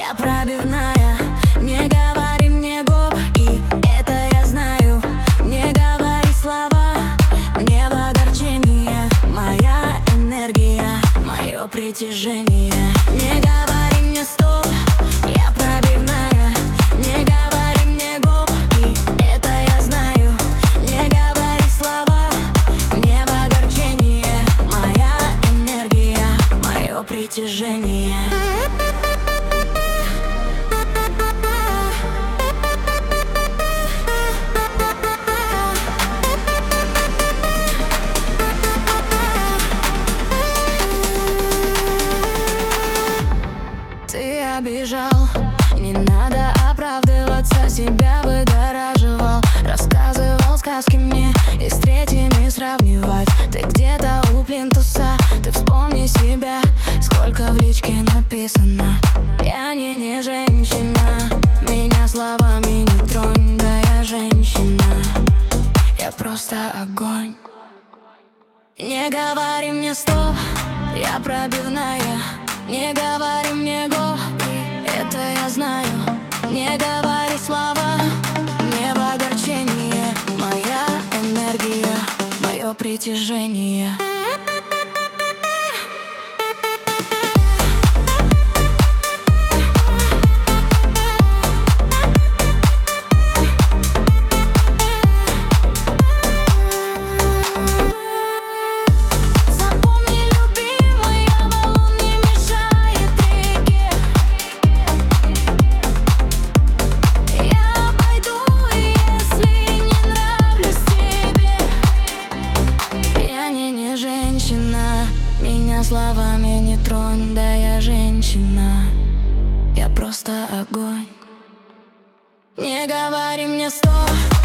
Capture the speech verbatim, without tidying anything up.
Я пробивная, не говори мне гоп, и это я знаю. Не говори слова, мне в огорчение. Моя энергия, мое притяжение. Не говори мне стоп, я пробивная. Не говори мне гоп, и это я знаю. Не говори слова, мне в огорчение. Моя энергия, мое притяжение. Ты обижал, не надо оправдываться, себя выгораживал. Рассказывал сказки мне и с третьими сравнивать. Ты где-то у плинтуса, ты вспомни себя. Сколько в личке написано. Я не, не женщина, меня словами не тронь. Да я женщина, я просто огонь. Не говори мне стоп, я пробивная. Не говори мне го, это я знаю. Не говори слова, мне в огорчение. Моя энергия, мое притяжение. Меня словами не тронь, да я женщина, я просто огонь. Не говори мне стоп.